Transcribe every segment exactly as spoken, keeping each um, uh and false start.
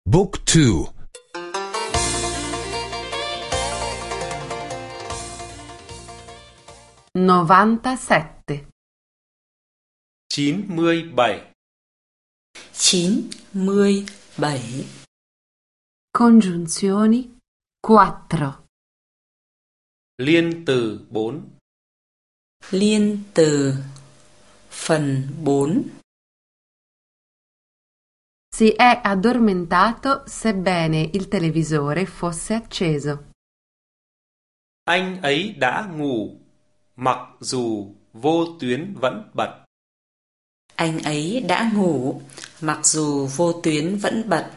Book two. novantasette. chín mươi bảy. chín mươi bảy. Congiunzioni quattro. Liên từ bốn. Liên từ phần bốn. Si è addormentato sebbene il televisore fosse acceso. Anh ấy đã ngủ, mặc dù vô tuyến vẫn bật. Anh ấy đã ngủ, mặc dù vô tuyến vẫn bật.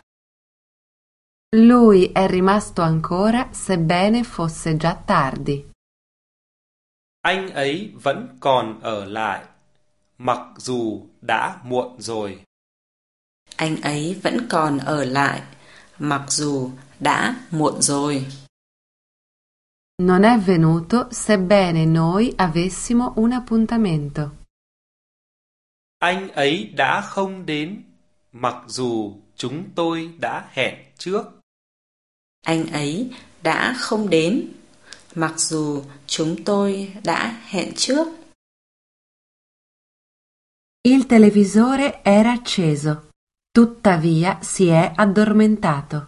Lui è rimasto ancora sebbene fosse già tardi. Anh ấy vẫn còn ở lại, mặc dù đã muộn rồi. Anh ấy vẫn còn ở lại, mặc dù đã muộn rồi. Non è venuto sebbene noi avessimo un appuntamento. Anh ấy đã không đến, mặc dù chúng tôi đã hẹn trước. Anh ấy đã không đến, mặc dù chúng tôi đã hẹn trước. Il televisore era acceso, tuttavia si è addormentato.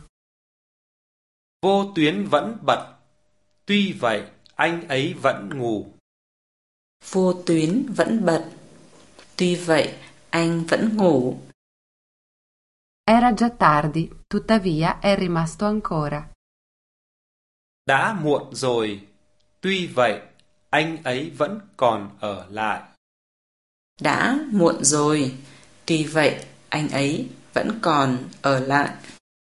Vô tuyến vẫn bật, tuy vậy anh ấy vẫn ngủ. Vô tuyến vẫn bật, tuy vậy anh vẫn ngủ. Era già tardi, tuttavia è rimasto ancora. Đã muộn rồi, tuy vậy anh ấy vẫn còn ở lại. Đã muộn rồi, tuy vậy anh ấy vẫn còn ở lại.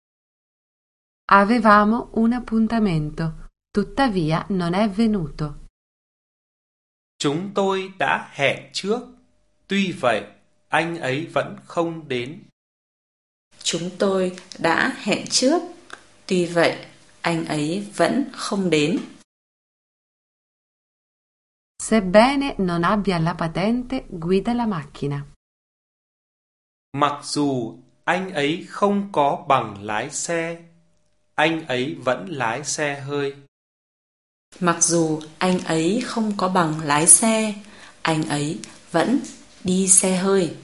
Avevamo un appuntamento, tuttavia non è venuto. Chúng tôi đã hẹn trước, tuy vậy anh ấy vẫn không đến. Chúng tôi đã hẹn trước, tuy vậy anh ấy vẫn không đến. Sebbene non abbia la patente, guida la macchina. Mặc dù anh ấy không có bằng lái xe, anh ấy vẫn lái xe hơi. Mặc dù anh ấy không có bằng lái xe, anh ấy vẫn đi xe hơi.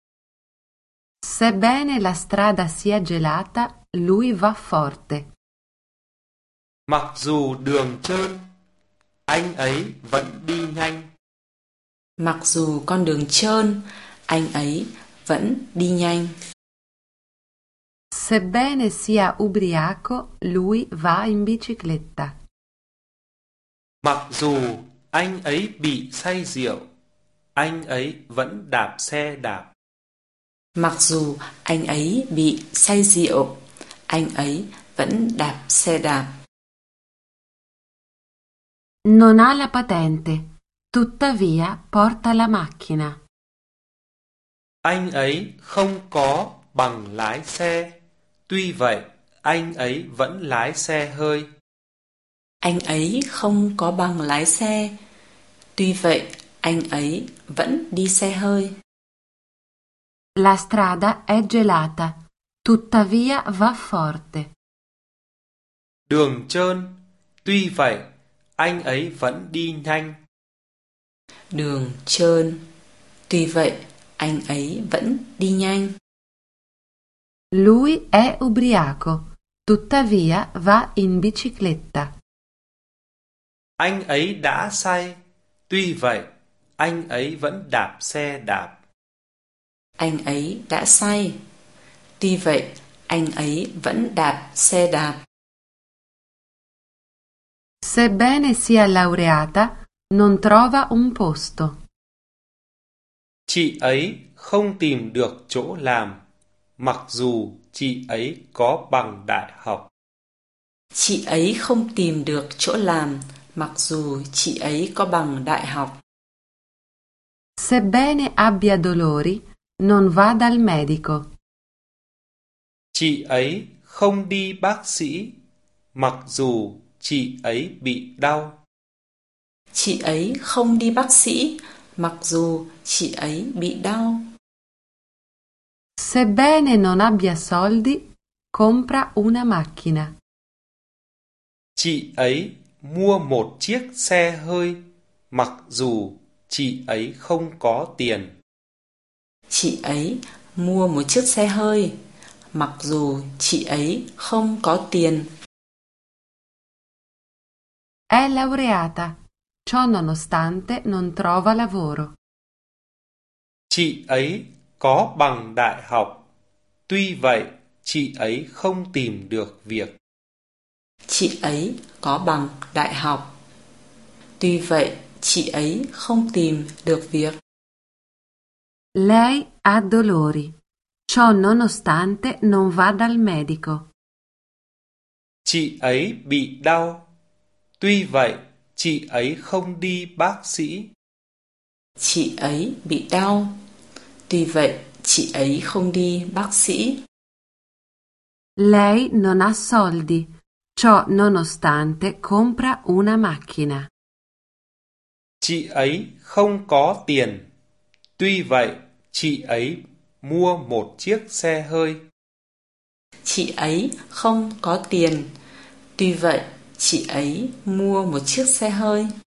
Sebbene la strada sia gelata, lui va forte. Mặc dù đường trơn, anh ấy vẫn đi nhanh. Mặc dù con đường trơn, anh ấy vẫn đi nhanh. Sebbene sia ubriaco, lui va in bicicletta. Mặc dù anh ấy bị say rượu, anh ấy vẫn đạp xe đạp. Mặc dù anh ấy bị say rượu, anh ấy vẫn đạp xe đạp. Non ha la patente, tuttavia porta la macchina. Anh ấy không có bằng lái xe, tuy vậy anh ấy vẫn lái xe hơi. Anh ấy không có bằng lái xe, tuy vậy anh ấy vẫn đi xe hơi. La strada è gelata, tuttavia va forte. Đường trơn, tuy vậy anh ấy vẫn đi nhanh. Đường trơn, tuy vậy anh ấy vẫn đi nhanh. Lui è ubriaco, tuttavia va in bicicletta. Anh ấy đã say, tuy vậy anh ấy vẫn đạp xe đạp. Anh ấy đã say, tuy vậy anh ấy vẫn đạp xe đạp. Sebbene sia laureata, non trova un posto. Chị ấy không tìm được chỗ làm, mặc dù chị ấy có bằng đại học. Chị ấy không tìm được chỗ làm, mặc dù chị ấy có bằng đại học. Sebbene abbia dolori, non va dal medico. Chị ấy không đi bác sĩ, mặc dù chị ấy bị đau. Chị ấy không đi bác sĩ, mặc dù chị ấy bị đau. Sebbene non abbia soldi, compra una macchina. Chị ấy mua một chiếc xe hơi mặc dù chị ấy không có tiền. Chị ấy mua một chiếc xe hơi, mặc dù chị ấy không có tiền. È laureata, ciò nonostante non trova lavoro. Chị ấy có bằng đại học, tuy vậy chị ấy không tìm được việc. Chị ấy có bằng đại học, tuy vậy chị ấy không tìm được việc. Lei ha dolori, ciò nonostante non va dal medico. Chị ấy bị đau, tuy vậy chị ấy không đi bác sĩ. Chị ấy bị đau, tuy vậy chị ấy không đi bác sĩ. Lei non ha soldi, ciò nonostante compra una macchina. Chị ấy không có tiền, tuy vậy chị ấy mua một chiếc xe hơi. Chị ấy không có tiền, tuy vậy chị ấy mua một chiếc xe hơi.